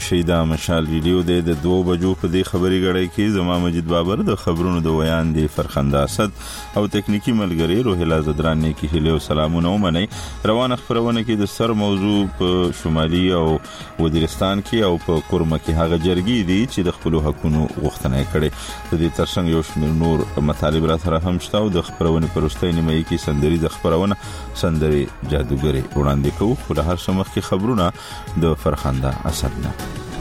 شیدا مشال ویډیو د 2 بجو په دې خبري غړی کې زما مجید بابر د خبرونو د ویان دی فرخنده اسد او تکنیکی ملګری روحلا زدران نه کې هلو سلامونه ومني روان خبرونه کې د سر موضوع په شمالي او وزیرستان کې او په کورمه کې هغه جرګې دي چې د خپل حقوقو غوښتنه کړي د دې ترڅنګ یو شمېر نور مطالب را سره هم شته او د خبرونه پرسته نیمه کې سندري د خبرونه سندري جادوګری وړاندې کوو خو د هر سمخ کې خبرونه د فرخنده اسد نه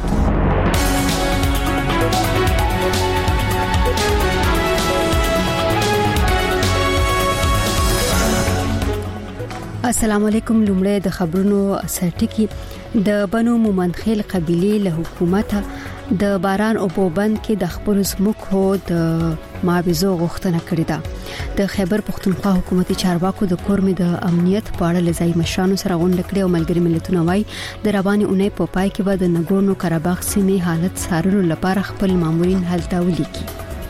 السلام علیکم لومړی د خبرونو سرټکی د بنو مومنخیل قبيله له حکومت د باران او پوبند کې د خپل زمکو د معاوضو غوښتنه کړې ده د خیبر پختونخوا حکومتي چارواکو د کورمې د امنیت په اړه لزای مشرانو سره غونډه کړې او ملګری ملتونه وايي د رواني اونۍ په پای کې به د نګورنو قرهباغ سیمې حالت څارلو لپاره خپل مامورین هلته ولیکي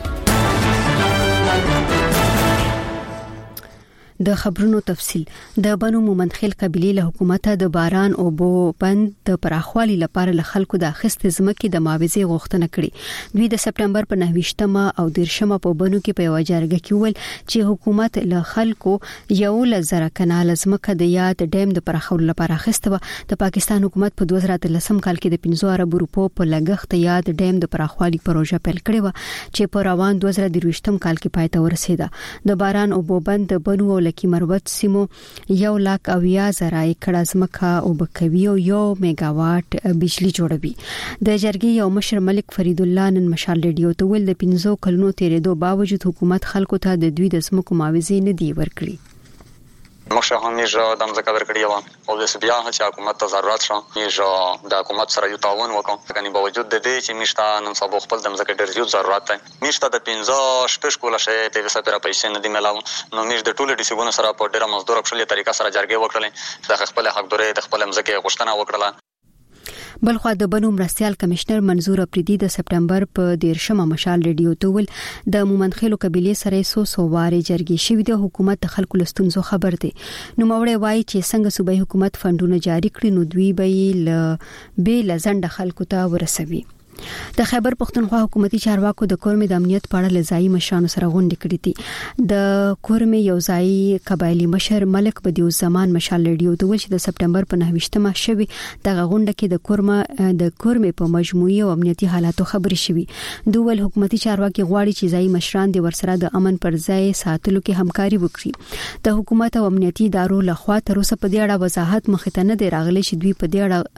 د خبرونو تفصيل د بنو مومنخیل قبيله له حکومت د باران او بند د پراخوالي لپاره له خلکو د اخیست زمکې د معاوضه غوښتنه کړې دوی د سپټمبر په 9مه او 10مه په بنو کې په وجارګه کې ول چې حکومت له خلکو یو لزر کنال زمکه د یاد ډیم د پراخولو لپاره اخیسته و د پاکستان حکومت په 2013 کال کې د 15 ارب روپو په لګښت یاد ډیم د پراخوالي پروژه پیل کړې و چې په روان 2023 کال کې پای ته ورسېده د باران او بند د بنو لکه مروت سیمو 1,80,000 ایکړه ځمکه او بکوي او 1 میگاواټ بجلی جوړوي د جرګې یو مشر ملک فرید الله نن مشال ریډیو ته ول د 15 کلونو تیرېدو باوجود حکومت خلکو ته د دوی د ځمکو معاوضه نه دی ورکړي مخشه همیشه د مزګه ورکړی و او د بیا چې حکومت ته ضرورت شو چې د حکومت سره یو تعاون وکړو کني باوجود د دې چې مشته نن سبا خپل د مزګه ډیر زیات ضرورت دی مشته د 15 شپږ کوله شي د وسه پیسې نه دی ملاو نو مش د ټولو ډیسیګونو سره په ډیره مزدور خپل طریقه سره جرګې وکړلې د خپل حق دوره د خپل مزګه غوښتنه وکړه بلخو د بنو مرستيال کمشنر منظور اپریدي د سپټمبر په 10مه مشال ریډیو ته ول د مومنخیلو قبيله سره 100 واره جرګې شوې د حکومت د خلکو لستونزو خبر دي نو موري وایي چې څنګه صوبایي حکومت فندونه جاری کړي نو دوی به لزند خلکو ته ورسوي د خیبر پختونخوا حکومتي چارواکو د کورمې د امنیت په اړه لزای مشرانو سره غونډه کړې دي د کورمې یو ځای قبایلی مشر ملک بدیو زمان مشال ریډیو ته ول چې د سپټمبر په 9مه شوي د غونډه کې د کورمې په مجموعي او امنیتي حالاتو خبري شوي دوه حکومتي چارواکي غواړي چې ځای مشران د ورسره د امن پر ځای ساتلو کې همکاري وکړي د حکومت او امنیتي ادارو لخوا تر اوسه په دې اړه وضاحت مخته نه دی راغلی چې دوی په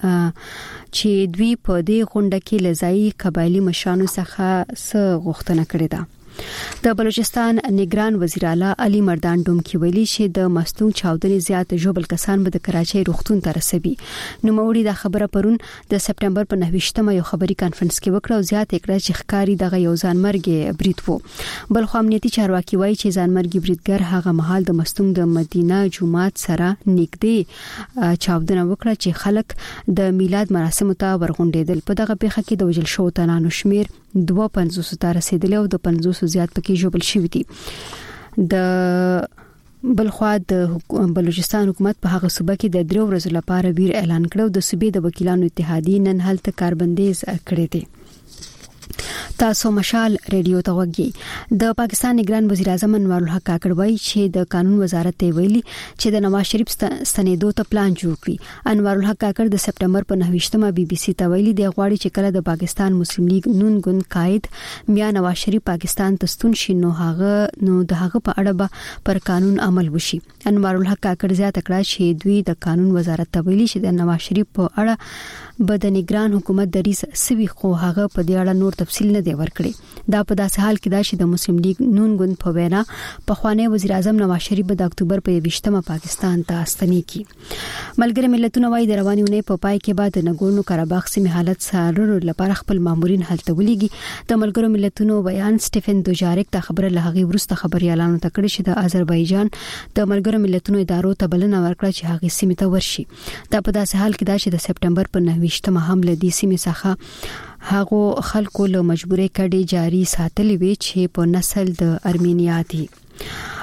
دې غونډه کې لزای قبایلی مشرانو څخه څه غوښتنه کړې ده د بلوچستان نگران وزیر اعلی علي مردان ډومکی ویلي چې د مستون چاودنې زیات جوبل کسان به د کراچۍ روغتون ته رسېږي نو موري دا خبره پرون د سپټمبر په 9مه یو خبري کانفرنس کې وکړه او زیات کړه چې ښکاری دغه یو ځانمرګي برید وو بل خو امنیتي چارواکي وایي چې ځانمرګي بریدګر هغه مهال د مستون د مدینه جمعات سره نږدې چاودنه وکړه چې خلک د میلاد مراسمو ته ورغونډېدل په دغه پیښه کې د وجل شو تنانو شمیر 250 ته رسیدلی او د 500 زیات پکې جوړل شوی دي د بلخوا د بلوچستان حکومت په هغه صوبه کې د 3 ورځې لپاره ویر اعلان کړو د صوبې د وکیلانو اتحادیې نن هلته کاربندیز کړی دی تاسو مشال ریډیو ته وګورئ د پاکستان نگران وزیر اعظم انوار الحق کاکړ وایي چې د قانون وزارت ویلي چې د نواز شریف ستنېدو ته پلان جوړ کړي انوار الحق کاکړ د سپټمبر په 9مه بي بي سي ته ویلي دی غواړي چې کله د پاکستان مسلم لیگ نون ګوند قائد میا نواز شریف پاکستان ته ستون شي نو د هغه په اړه به پر قانون عمل وشي انوار الحق کاکړ زیاته کړه چې دوی د قانون وزارت ته ویلي چې د نواز شریف په اړه به د نگران حکومت دریس سوي خو هغه په دې اړه نور تفصیل نه دی ورکړي دا په داسې حال کې دا چې د مسلم لیگ نون ګوند په وینا په خوانی وزیر اعظم نواز شریف د اکتوبر په 20مه پاکستان ته ستنې کی ملګری ملتونه وايي د رواني اونۍ په پای کې بعد نګورنو قرهباغ سیمې حالت څارلو لپاره خپل مامورین هلته ولېږي د ملګرو ملتونو بیان سټيفن دوجاریک ته خبره لغوي ورسته خبري اعلان تکړه چې د آذربایجان د ملګرو ملتونو ادارو ته بلنه ورکړه چې هغه سیمې ته ورشي دا په داسې حال کې دا چې د سپټمبر په 9مه هم له دې سیمې څخه هغه خلکو له مجبورې کډې جاری ساتلې وي چې په نسل د ارمینیا دي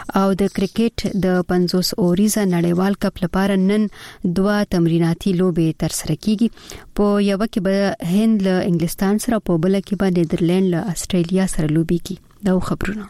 او د کرکټ د 50 اوریزه نړیوال کپ لپاره نن 2 تمریناتي لوبې ترسره کیږي. په یو کې به هند له انګلستان سره، په بل کې به نیدرلند له استرالیا سره لوبي کوي. دا خبرونه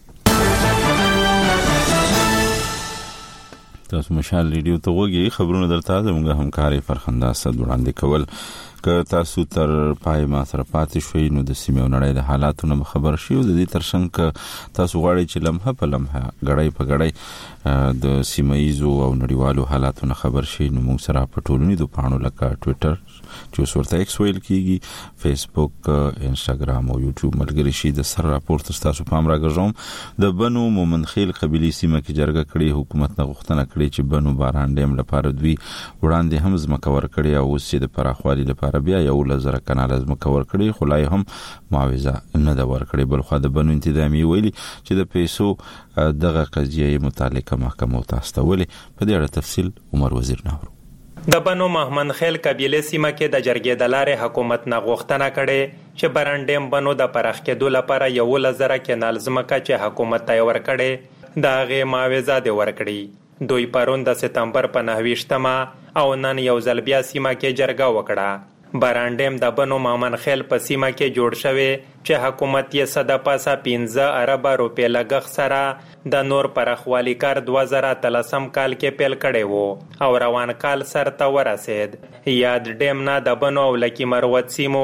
تاسو مشال ریډیو ته وګورئ. خبرونه درته زموږ همکاري فرخنده اسد وړاندې کول. که تاسو تر پای ما سره پاتې شوي نو د سیمې او نړۍ د حالاتو نه خبر شئ. او د دې ترڅنګ تاسو غواړئ چې لمحه په لمحه غړۍ په غړۍ د سیمایزو او نړیوالو حالاتو نه خبر شئ نو موږ سره په ټولنیزو پاڼو لکه ټوئیټر چې ورته ایکس ویل کیږي، فیسبوک، انسټاګرام او یوټیوب ملګری شي. د سر راپورټ تاسو پام راګرځوم. د بنو مومن خیل قبيلي سیمه کې جرګه کړې، حکومت نه غوښتنه کړې چې بنو باران ډیم لپاره دوی وړاندې هم ځمکه ورکړي او اوس چې د پراخوالي لپاره بیا یو لزر کنال ځمکه ورکړي، خو لای هم معاوضه نه دا ورکړي. بل خو د بنو انتظامی ویلي چې د پیسو دغه قضیه متعلقه محکمه ته استولې. په دې اړه تفصیل عمر وزیر ناورو. د بنو محمد خیل قبیله سیمه کې د جرګې د لارې حکومت نه غوښتنه کړې چې بران ډیم بنو د پراخ کېدو لپاره یو لزر کنال ځمکه چې حکومت ته ورکړي دا غي معاوضه دی ورکړي. دوی پرون د سپتمبر په 9 او نن یو ځل بیا سیمه کې جرګه وکړه. بران ډیم د بنو محمد خیل په سیمه کې جوړ شوی چې حکومت یې صد پاسه 15 ارب روپے لګښ سره د نور پرخوالی کار 2013 کال کې پیل کړي وو او روان کال سر ته ورسید. یاد ډیم نه د بنو او لکی مروت سیمو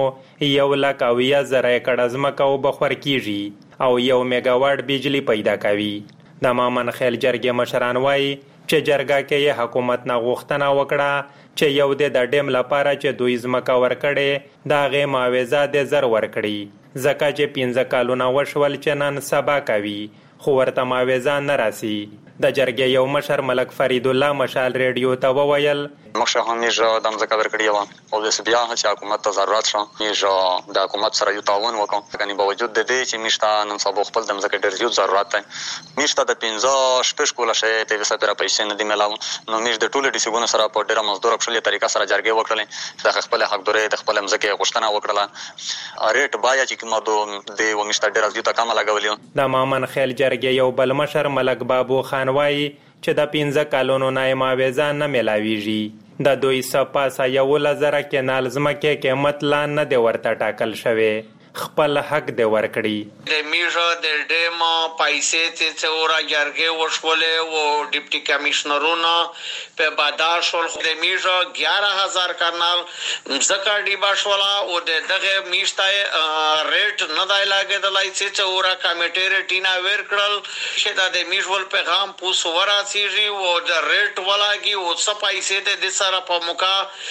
1,00,000 ایکړ ځمکه وبخور کیږي او 1 میگاواټ بجلی پیدا کوي. د محمد خیل جرګې مشران وایي چې جرګه کې حکومت نه غوښتنه وکړه چې یو د ډیم لپاره چې دوی ځمکه ورکړي دا غي معاوضه د زر ورکړي ځکه چې 15 کالونه وشول چې نن سبا کوي خو ورته معاوضه نه راسي. د جرګې یو مشر ملک فرید الله مشال ریډیو ته وویل مخشه همیشه د ځمکه ورکړی و او د بیا چې حکومت ته ضرورت شو چې د حکومت سره یو تعاون وکړو. کني باوجود د دې چې مشته نن سبا خپل د ځمکه ډیر زیات ضرورت دی. مشته د 15 شپږ کوله شي ته وسه پر پیسې نه دی ملاو نو مش د ټولو ډیسیګونو سره په ډیره مزدور خپل طریقه سره جرګې وکړلې. د خپل حق دوره د خپل ځمکه غوښتنه وکړه. ریټ بایا چې کومه د ومشته ډیر زیات کم لګولیو. د محمد خیل جرګې یو بل مشر ملک بابو خان وایي چې د 15 کالونو نه معاوضه نه ملاويږي. د دوی سپاسه 1,00,000 کنال ځمکه قیمت لا نه دی ورته ټاکل شوی، خپل حق دی ورکړي. د میژه د ډیم پیسې ته ورا جرګې وشولې او ډیپټي کمشنرونو په باداشول د میژه 11,000 کنال ځکه دی بشولا او دغه میشته ریټ نه دی لاګېدلای چې ورا کمیټې ریټینا ورکړل چې د میژول پیغام پوس ورا سیږي او د ریټ ولاګي او څه پیسې د سره په موقع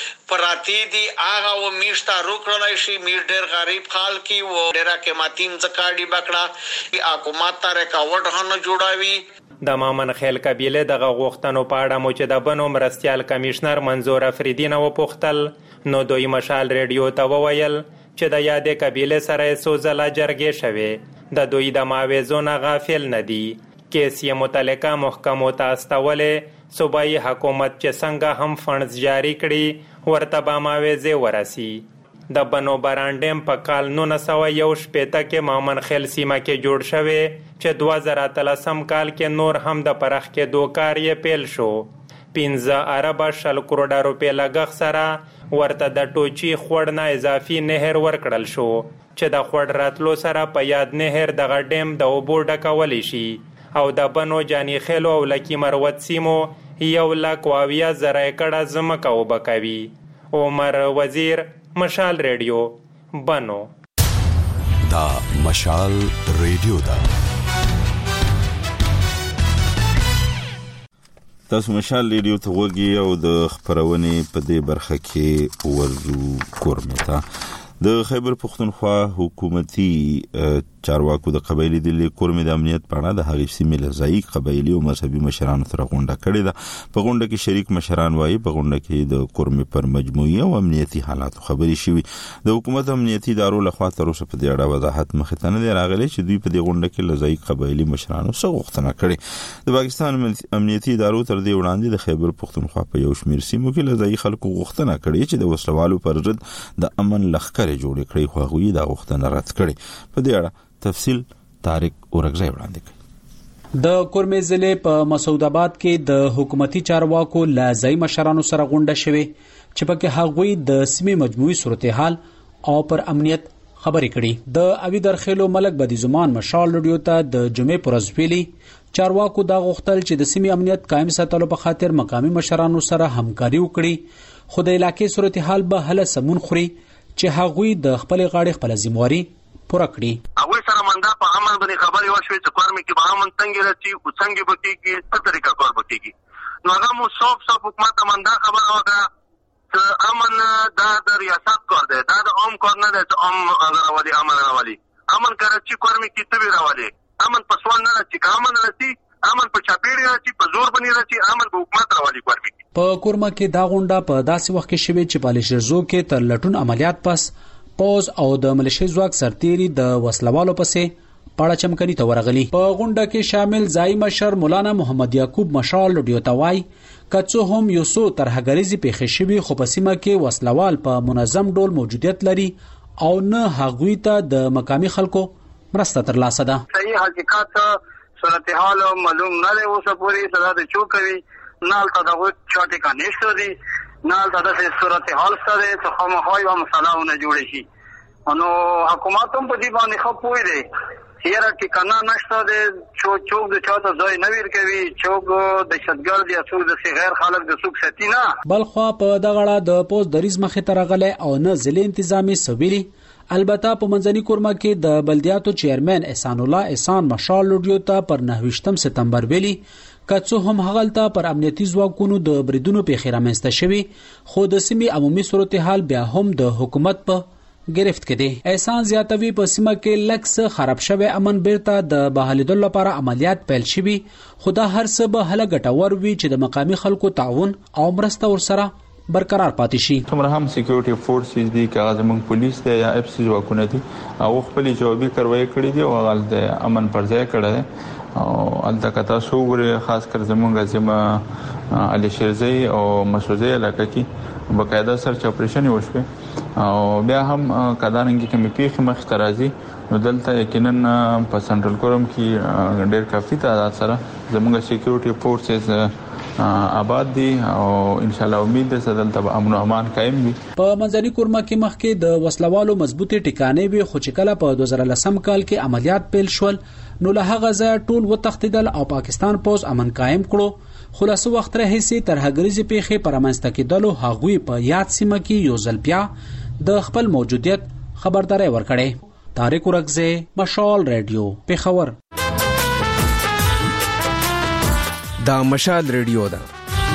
پراتی دی هغه و میشته روکړلای شي. میر ډیر غریب خال کی و ډیر قیمتي ځکاډي بکړه حکومت ته ریکاوټ هنه جوړاوي. د محمد خیل قبیله دغه غوښتنو په اړه مو چې د بنو مرستيال کمشنر منظور افریدی نو پوښتل نو دوی مشال ریډیو ته وویل چې د یادې قبیله سره سوزله جرګې شوه. د دوی د معاوضو نه غافل نه دي. کیس یې متعلقه محکمو ته استولې. صوبایي حکومت چې څنګه هم فنډز جاری کړي ورته به معاوضه ورسي. د بنو باران ډیم په کال 1961 کې محمد خیل سیمه کې جوړ شوی چې 2013 کال کې نور هم د پرخ کې دوکار یې پیل شو. 15 ارب شل کروڑ روپے لګښ سره ورته د ټوچی خوړ نه اضافي نهر ورکړل شو چې د خوړ راتلو سره په یاد نهر د ډیم د اوبو ډکول شي او د بنو جانی خیل او لکی مروت سیمو 1,00,000 ایکړه ځمکه وبکوي. عمر وزیر مشال ریډیو بنو. دا مشال ریډیو دا تاسو مشال ریډیو ته وګورئ او د خبرونې په دې برخه کې ورزو کورمتا. د خیبر پختونخوا حکومتي چارواکو د قبایلی د کورمې د امنیت په اړه د هغې سیمې له ځایي قبایلی او مذهبي مشرانو سره غونډه کړې ده. په غونډه کې شریک مشران وایي په غونډه کې د کورمې پر مجموعي او امنیتي حالاتو خبرې شوي. د حکومت امنیتي ادارو لخوا تر اوسه په دې اړه وضاحت مخې ته نه دی راغلی چې دوی په دې غونډه کې له ځایي قبایلی مشرانو څه غوښتنه کړې. د پاکستان امنیتي ادارو تر دې وړاندې د خیبر پختونخوا په یو شمېر سیمو کې له ځایي خلکو غوښتنه کړې چې د وسلوالو پر ضد د امن لښکرې جوړې کړي، خو هغوی دا غوښتنه رد کړې. په دې اړه تفصیل طارق اورګزی وړاندې کوي. د کورمې ضلع په مسعود آباد کې د حکومتي چارواکو له ځای مشرانو سره غونډه شوه چې پکې هغوی د سیمې مجموعي صورتحال او پر امنیت خبرې کړي. د اوی درخېلو ملک بدی زمان مشال رادیو ته د جمعې پر ورځ ویلي چارواکو دا غوښتل چې د سیمې امنیت قائم ساتلو په خاطر مقامي مشرانو سره همکاري وکړي، خو د علاقې صورتحال به هله سمون خوري چې هغوی د خپل غاړې خپل ذمہواری پوره کړي. هغوی سره مندا په امن باندې خبرې وشوې چې کورمې کې به امن څنګه راشي او څنګه به کېږي، څه طریقه کار به کېږي. نو هغه مو صاف حکومت مندا خبره وکړه امن دا د ریاست کار دی، دا د عام کار نه دی چې عام راولي امن راولي. امن کراچي کورمې کې ته راولي، امن په سوال نه راځي، که امن راځي امن په چاپېړې راځي، په زور باندې راځي، امن په حکومت راولي کورمې کې. په کورمه کې دا غونډه په داسې وخت کې شوې چې په لشرزو کې تر لټون عملیات پس پوز او د ملیشي ځواک سرتیري د وسلوالو پسې پاړه چمکني ته ورغلي. په غونډه کې شامل ځای مشر مولانا محمد یعقوب مشال رادیو ته وایي کڅو هم یو څو ترهګریزي پیښې شوي، خو په سیمه کې وسلوال په منظم ډول موجودیت لري او نه هغوی ته د مقامي خلکو مرسته ترلاسه ده. صحیح حقیقت صورتحال معلوم نه دی اوسه پورې، صدا د چوکوي نه الته دغه چاټي کا نشته دي، نه الته د صورتحال سره څه خامخای او مسالهونه جوړ شي. نو حکومت هم په دې باندې خپوي دی یاره ټیکانا نشته دی، چوک د چاته ځای نه ورکوي، چوک د شتګرد یا څوک د غیر خلک د څوک ساتي نه. بلخوا په دغه اړه د پوز دریز مخې ته راغلی او نه ضلع انتظامی سویلي. البته په منځني کورمه کې د بلدیاتو چیرمن احسان الله احسان مشال رادیو ته پر 9 سپتمبر ویلي کڅو هم هغلته پر امنیتي ځواکونو د بریدونو پیښې رامنځته شوي، خو د سیمې عمومي صورتحال بیا هم د حکومت په گرفت کې دی. احسان زیاتوي په سیمه کې لکس خراب شوی امن بیرته د بحالیدو لپاره عملیات پیل شوي، خو دا هر څه به هله ګټور وي چې د مقامي خلکو تعاون او مرسته ورسره برقرار پاتې شي. څومره هم سکیورټي فورسز دي که زموږ پولیس دی یا اف سی ځواکونه دي او خپل جوابي کاروایی کړې دي او هغه د امن پر ځای کړی دی او الته کتا شو غره خاص کر زموږ ځما علي شیرزي او مسعودي علاقه کې بقاعده سرچ اپریشن وشوه او بیا هم کدانګي کې میپیخ مخ ترازی نو دلته یقینا په سنټرل کورم کې ډېر کافي تعداد سره زموږ سکیورټي فورسز آباد دي او ان شاء الله امید ده چې دلته امن او امان قائم وي. په منځني کورمه کې مخکې د وسلوالو مضبوطی ټکانې وي، خو چې کله په 2010 کال کې عملیات پیل شول نو له هغه ځای ټول وتښتیدل او پاکستان پوز امن قائم کړو. خلاصو وخت راهیسي ترهګریزي پیښې پرمنځته کېدلو هغوی په یاد سیمه کې یو ځل بیا د خپل موجودیت خبرداري ورکړې. طارق ورغزه مشال رادیو پیښور. دا مشال رادیو ده.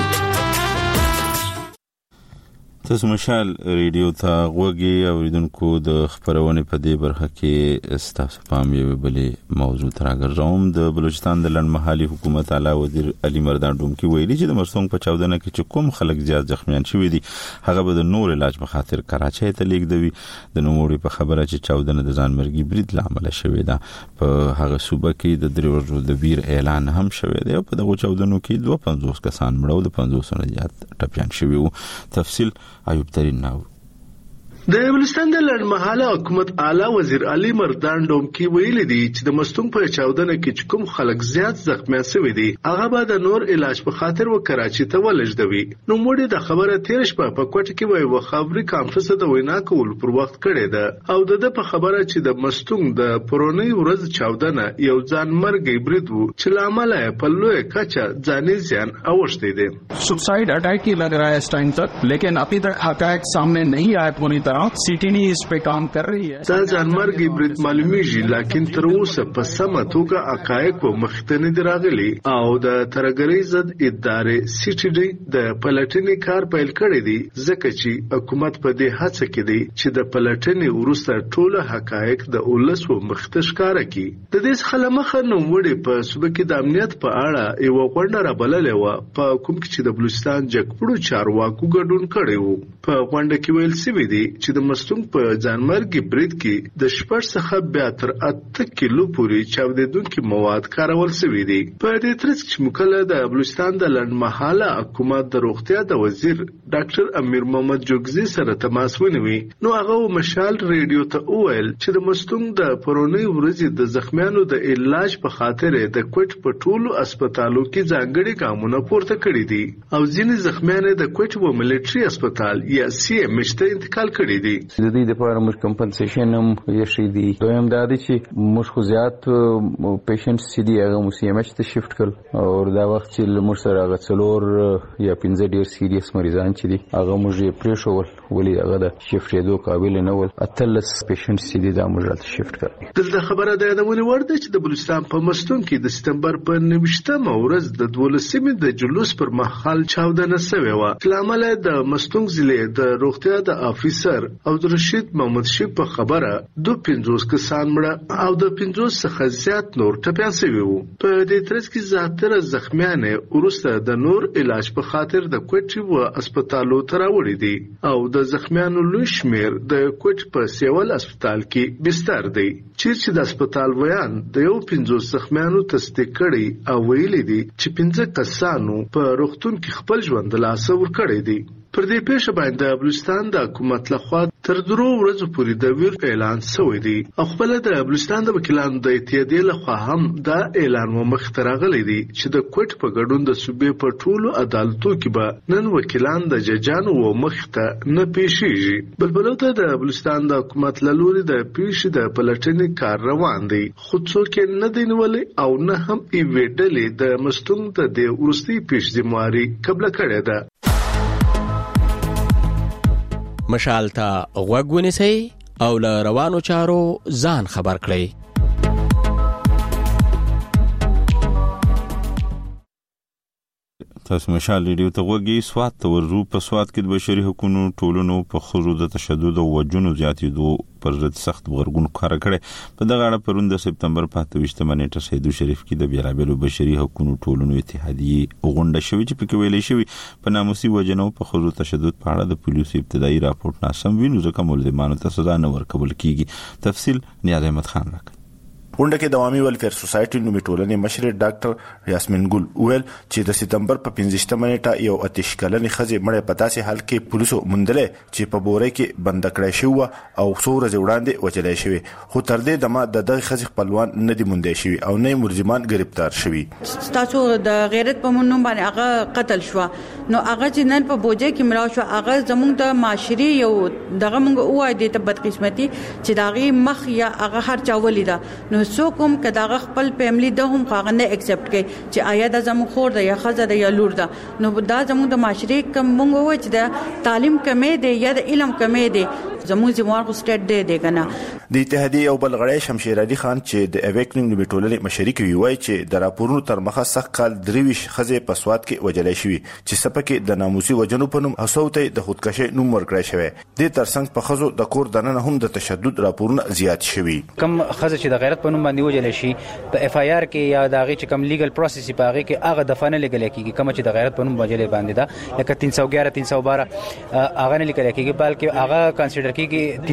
تاسو مشال رادیو ته غوږی اوریدونکو د خبرونه په دې برخه کې ستاسو پام یو بلې موضوع تراګرځوم. د بلوچستان د لنډمهالي حکومت اعلی وزیر علي مردان ډومکی ویلي چې د مرسونګ په چاودنه کې چې کوم خلک زیات زخمیان شوي دي هغه به د نور علاج په خاطر کراچۍ ته لیږدوي. د نوموړي په خبره چې چاودنه د ځانمرګي برید لامل شوې ده. په هغه صوبه کې د 3 ورځو د ویر اعلان هم شوی دی او په دغه چاودنو کې 52 کسان مړه او د 500 نه زیات ټپيان شوي وو. تفصیل ایوب ترین ناو. د بلوچستان د لنډمهاله حکومت اعلی وزیر علي مردان ډومکی ویلي دی چې د مستونګ په چاودنه کې کوم خلک زیات زخمیان شوي دي هغه به د نور علاج په خاطر و کراچۍ ته ولېږدوي. نو موږ د خبره تیر شپه په کوټه کې وایو خبري کانفرنس د وینا کول پر وخت کړی ده او د په خبره چې د مستونګ د پرونی ورځ چاودنه یو ځان مرګي برید وو چې لامل یې په لوی کچا ځاني زیان اوښتي دي. Suicide attack ही लग रहा है इस टाइम तक, लेकिन अभी तक अटैक सामने नहीं आया पूरी तरह. सीटीनी इस पे काम कर रही है. دا ځانمرګي برید معلومیږي لکن تر اوسه په سمه توګه حقایق په مخته نه راغلي او د ترګری ضد ادارې سیټي د پلټنې کار پیل کړی دی ځکه چې حکومت په دې هڅه کې دی چې د پلټنې وروسته ټول حقایق د ولس و مخته ښکارا کړي. د دې څخه مخه نو وړي په صوبه کې د امنیت په اړه یو غونډه را بللې و په کوم کې چې د بلوچستان جګپړو چارواکو ګډون کړی وو. په غونډه کې ویل شوی دی چې د مستونګ په ځانمرګي برید کې د 6 څخه بیا تر 8 کیلو پورې چاودیدونکي مواد کارول شوي دي. په دې ترڅ کې مکله د بلوچستان د لنډمهاله حکومت د روغتیا د وزیر ډاکټر امیر محمد جوګزي سره تماس ونیوي. نو هغه مشال ریډیو ته وویل چې د مستونګ د پرونی ورځې د زخمیانو د علاج په خاطر د کوټ په ټولو هسپتالو کې ځانګړي ګامونه پورته کړي دي او ځینې زخمیان د کوټ په ملټري هسپتال یا سی ام ایچ ته انتقال کړي دي. د دې لپاره موږ کمپنسیشن هم یې شي دي. دویم دا دی چې موږ خو زیات پیشنټس چې دي هغه مو سی ام ایچ ته شفت کړل او دا وخت چې موږ سره هغه 4 یا 15 ډیر سیریس مریضان چې دي هغه موږ یې پریښول ولې هغه د شفت کېدو قابل نه ول. اتلس پیشنټس چې دي دا موږ راته شفت کړل. دلته خبره ده د ونور ده چې د بلوچستان په مستون کې د سپتمبر په 19مه ورځ د 12مې د جلوس پر مهال چاودنه شوې و. لامل د مستون ضلع د روغتیا د افیسر او د رشید محمد شیخ په خبره 250 کسان مړه او د 50 څخه زیات نور ټپيان شوي وو. په دې ترڅ کې زیاتره زخمیان ورسته د نور علاج په خاطر د کوټي و هسپتالو ته راوړي دي او د زخمیانو لوی شمیر د کوټ په سیول هسپتال کې بستر دی. چې د هسپتال ویان د یو 50 زخمیانو تصدیق کړي او ویلي دي چې 15 کسانو په روغتون کې خپل ژوند له لاسه ورکړی دی. پر دې پیښه باندې بلوچستان د حکومت لخوا تر 2 ورځې پورې د ویر اعلان شوی دی او خپل د بلوچستان د وکیلانو د اتحادیې لخوا هم دا اعلان مخ ته راغلی دی چې د کوټ په ګډون د صوبې په ټولو عدالتو کې به نن وکیلان د ججانو و مخ ته نه پیښیږي. بلبلو ته د بلوچستان د حکومت له لوري د پیښې د پلټنې کار روان دی خو څوک نه دی نیولې او نه هم یې ډلې د مستونګ د دې وروستي پیښې ذمہواري قبول کړې ده. مشال ته غوږ ونیسئ او له روانو چارو ځان خبر کړئ. تاسو مشال ریډیو ته غوږی. سوات ته ورو. په سوات کې د بشري حقوقو ټولنو په خزو د تشدد او وجونو زیاتېدو پر ضد سخت غبرګون ښکاره کړي. په دغه اړه پرون د سپتمبر په 28مه نیټه سیدو شریف کې د بیلابیلو بشري حقوقو ټولنو اتحادیې غونډه شوې چې پکې ویلې شوې په ناموسي وجنو په خزو تشدد په اړه د پولیسو ابتدایي راپورټ ناسم وینو ځکه ملزمانو ته سزا نه ورکول کیږي. تفصیل نیاز احمد خان راکړي. غونډه کې د عوامي ویلفیر سوسایټي نومي ټولنې مشر ډاکټر یاسمین ګل ویل چې د سپتمبر په 15مه نیټه یو اتش کلنې خزې مړه په داسې حال کې پولیسو موندلې چې په بورې کې بند کړای شو او څو ورځې وړاندې وچلای شوی خو تر دې دمه د دغه خزې خپلوان نه دي موندې شوی او نه ملزمان گرفتار شوی. تاسو د غیرت په مونږ باندې هغه قتل شو نو هغه چې نن په بوجه کې مړ شو هغه زموږ د معاشري یو دغه مونږ وای د بدقسمتي چې داغي مخ یا هغه هر چا ولیدا نو څوک هم کداغه خپل فیملی د هم هغه نه ایکسپټ کوي چې آیا د زموږ خور ده یا خزه ده یا لور ده نو دا زموږ د معاشري کم مونږ وای چې د تعلیم کمې ده یا د علم کمې ده زموږ زموږ سټیټ دی کنه. د اتحادیې او بلغړی شمشیر علي خان چې د اویکنینګ نومي ټولنې مشري کوي وایي چې د راپورونو تر مخه سخت کال 23 خزې په سوات کې وجلای شوی چې سپکه د ناموسي وجنو په نوم هڅوته د خودکشي نوم ورکړی شوی. د ترڅنګ په خزو د کور دننه هم د تشدد راپورونه زیات شوی. کم خزه چې د غیرت په نوم باندې وجلای شي په اف آی آر کې یا دغه چې کم لیګل پروسس په هغه کې هغه دفنه لګل کیږي کوم چې د غیرت په نوم وجلای باندې دا لکه 311 312 هغه نه لیکل کیږي بلکې هغه کنسیډر کیږي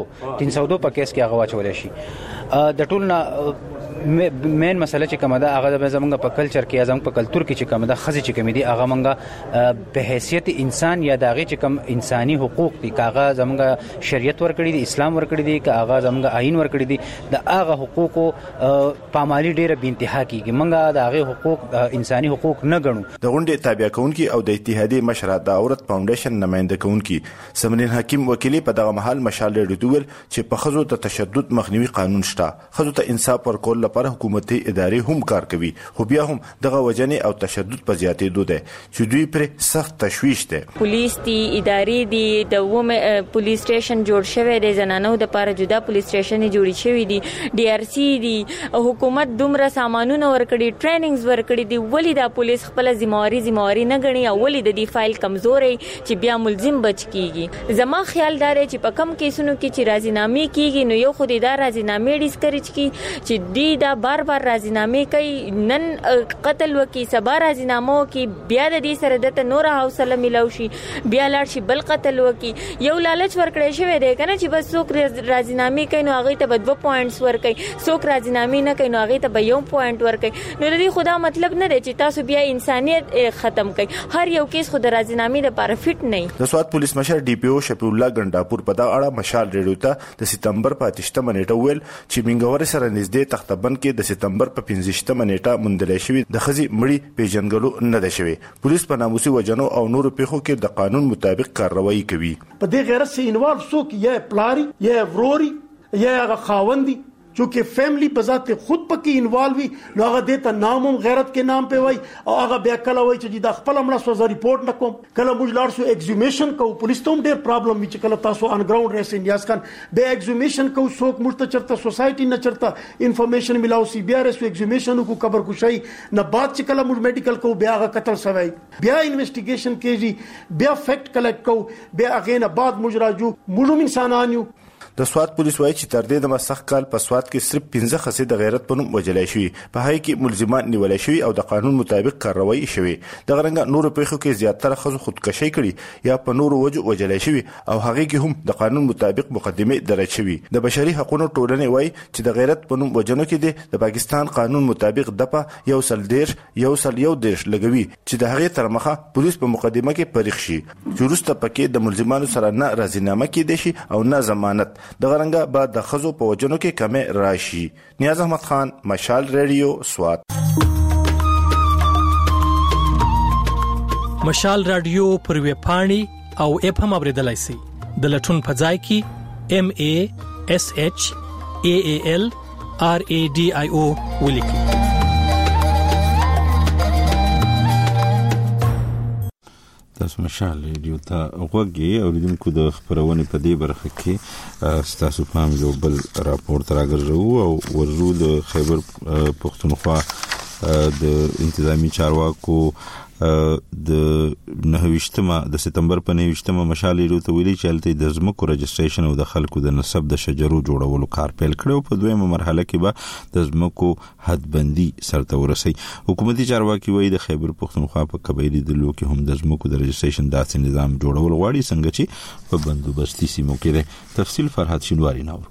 302 په کیس کې هغه واچول شي. د ټولنه مین مسله چې کومه ده هغه زمونږ په کلچر کې زمونږ په کلچر کې چې کومه ده خزي چې کومه دي هغه مونږه په حیثیت انسان یا دغه چې کوم انساني حقوق دي هغه زمونږ شریعت ورکړي دي اسلام ورکړي دي هغه زمونږ آئین ورکړي دي د هغه حقوقو پامالي ډیره بې انتها کیږي مونږه د هغه حقوق انساني حقوق نه ګڼو. د غونډې تابع کونکي او د اتحادیې مشر د عورت فاونډیشن نماینده کونکي سمرین حکیم وکیلی په دغه محل مشال ریډیول چې په خزو د تشدد مخنیوي قانون شته خزو ته انصاف ورکول لپاره حکومتي ادارې هم کار کوي خو بیا هم دغه وجنې او تشدد په زیاتېدو ده چې دوی پر سخت تشویش ده. پولیس دي ادارې دي د وومن پولیس سټیشن جوړ شوی دی زنانو د لپاره جدا پولیس سټیشن جوړ شوی دي ډي آر سی دي حکومت دومره سامانونه ورکړي ټریننګز ورکړي دي ولی دا پولیس خپل ذمہواری نه غني او ولی د دې فایل کمزوري چې بیا ملزم بچ کیږي. زما خیال دار چې په کم کیسونو کې چې راضینامې کیږي نو یو خو د ادارې راضینامې ډیسکریج کی چې دی دا بار بار راضینامه کوي، نن قتل وکي سبا راضینامه وکي، بیا د دې سره د نور حوصله ملو شي، بیا لاړ شي بل قتل وکي. یو لالچ ورکړی شوی دی کنه چې بس څوک راضینامه کوي نو هغه ته به 2 پوینټس ورکړي، څوک راضینامه نه کوي نو هغه ته به 1 پوینټ ورکړي. نو د دې خدا مطلب نه دی چې تاسو بیا انسانيت ختم کړئ. هر یو کیس خود راضینامه لپاره فټ نه. د سوات پولیس مشر ډي پی او شفیع الله ګنداپور په دا اړه مشال ریډیو ته د سپتمبر په 8 نیټه ویل چې منګور سره نږدې تختبند کې د سپتمبر په 15 نیټه مندل شوی د خزي مړی پیژنګلو نه ده شوی. پولیس په ناموسي وجنو او نور پیښو کې د قانون مطابق کارروایی کوي. په دې غیرت سره انوالو څوک یا پلاری یا وروري یا خاوندي جو کہ فیملی بذات خود پکې انوالو وي نو هغه د ته نامم غیرت کې نام په وای او هغه بیا کله وای چې د خپل امر سوزا ریپورت نکوم، کله موږ لاړ شو ایگزیومیشن کو پولیس ته ډېر پرابلم وی چې کله تاسو ان گراوند ریس انډیاس کان به ایگزیومیشن کو څوک موږ ته چرته سوسایټي نه چرته انفارمیشن ملاو سی بیا ریس ایگزیومیشن کو قبر کوشي نه بعد چې کله موږ میډیکل کو بیا هغه قتل سوی بیا انویسټیګیشن کیږي بیا فیکٹ کلیکټ کو بیا هغه نه بعد موږ راجو موږ انسانانو. د سوات پولیس وایي چې تر دې د مسخ کال په سوات کې صرف 15 خسي د غیرت په نوم وجلای شوی، په هغه کې ملزمان نیولای شوی او د قانون مطابق کارروایی شوی. د غرنګ نور پیښو کې زیاتره خزو خودکشي کړي یا په نور وجو وجلای شوی او هغه کې هم د قانون مطابق مقدمه درج شوی. د بشري حقوقو ټولنې وایي چې د غیرت په نوم وجنو کې د پاکستان قانون مطابق دپه یو سل دیرش لګوي چې د هغه تر مخه پولیس په مقدمه کې پریخ شي چې وروسته پکې د ملزمانو سره نه راضینامه کېدي شي او نه ضمانت. د غرنګ بعد د خزو په وجنو کې کمې راشي. نیاز احمد خان، مشال ریډیو، سوات. مشال رادیو پر ویب پاڼې او اپ هم اوریدلای شئ. د لټون په ځای کې MASHALRADIO ولیکئ. تاسو مشال ریډیو ته غوږی اوریدونکو د خبرونه په دې برخه کې تاسو په هم یو بل راپور راګرځو او ورزو د خیبر پختونخوا د انتظامی چارواکو د 29 د سپتمبر په 29 مشال ریډیو ته ویلي چې هلته د زمکو رجستریشن او د خلکو د نسب د شجرو جوړولو کار پیل کړو. په دویمه مرحله کې به د زمکو حدبندي سرته ورسي. حکومتي چارواکي وایي د خیبر پختونخوا په قبایلی دلو کې هم د زمکو د رجستریشن داسې نظام جوړول غواړي څنګه چې په بندوبستي سیمو کې ده. تفصیل فرحت شینواری نور.